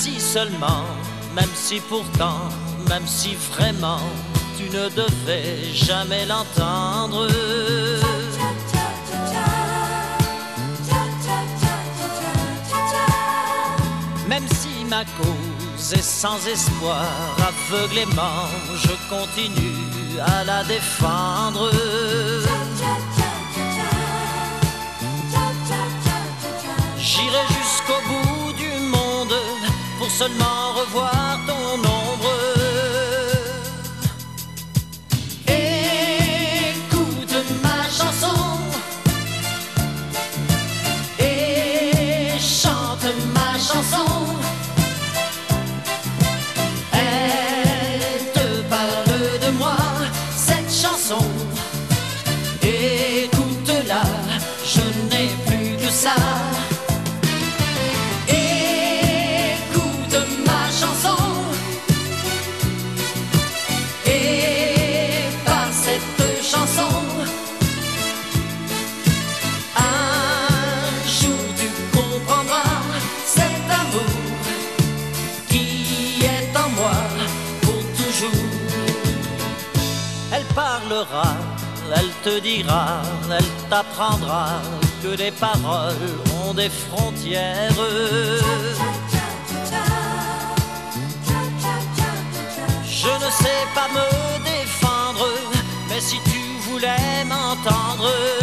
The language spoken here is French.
si seulement, même si pourtant, même si vraiment tu ne devais jamais l'entendre. Même si ma cause est sans espoir, aveuglément je continue à la défendre. J'irai jusqu'au bout du monde pour seulement revoir ton ombre. Écoute ma chanson et chante ma chanson. Elle te parle de moi, cette chanson. Écoute-la, je n'ai plus que ça. Elle parlera, elle te dira, elle t'apprendra que les paroles ont des frontières. Je ne sais pas me défendre, mais si tu voulais m'entendre,